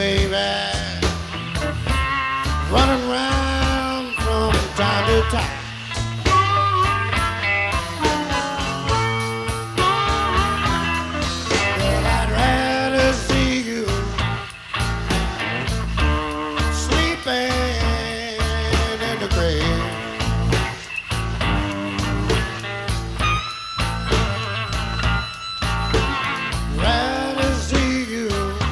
baby, running round from time to time. Well, I'd rather see you sleeping in the grave. Rather see you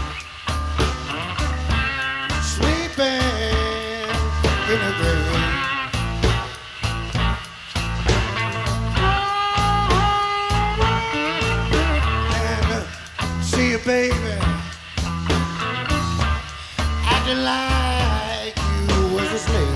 sleeping in the grave. And see you, baby, acting like you was a slave.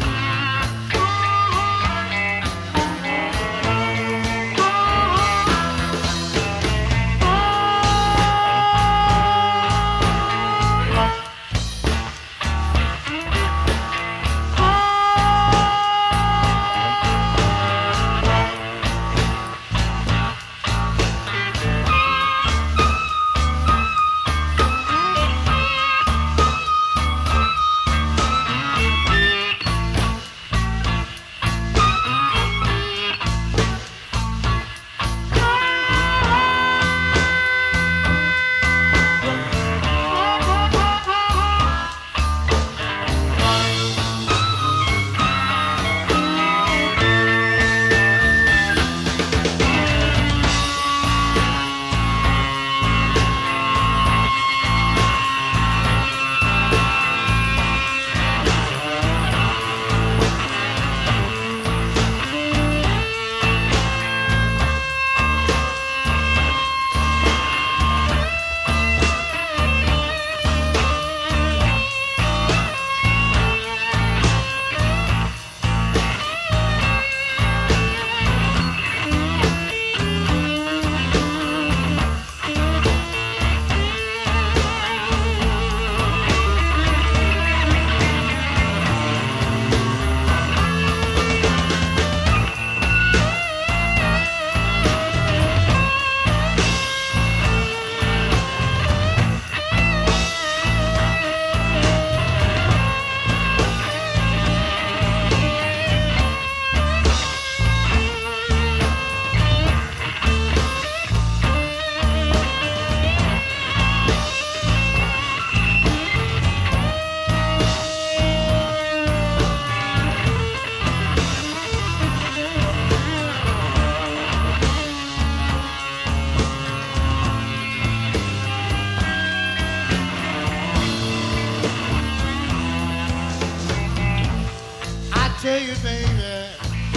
Tell you, baby,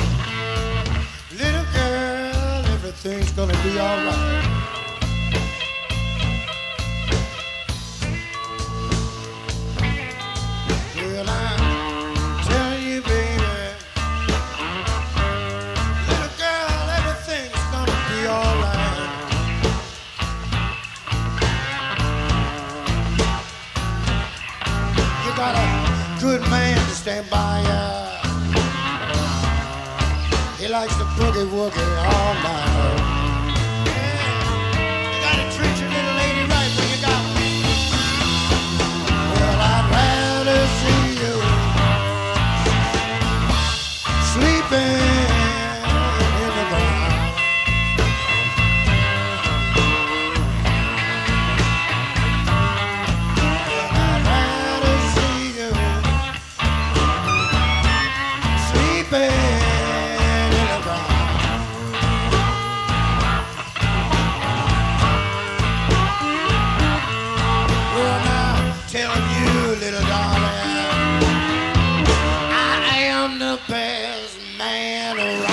little girl, everything's gonna be alright. Well, I'm telling you, baby, little girl, everything's gonna be alright. You got a good man to stand by you. He likes to boogie woogie all night. Yeah, you gotta treat your little lady right when you got her. Well, I'd rather see you sleeping in the ground. Well, I'd rather see you sleeping. Telling you, little darling, I am the best man around.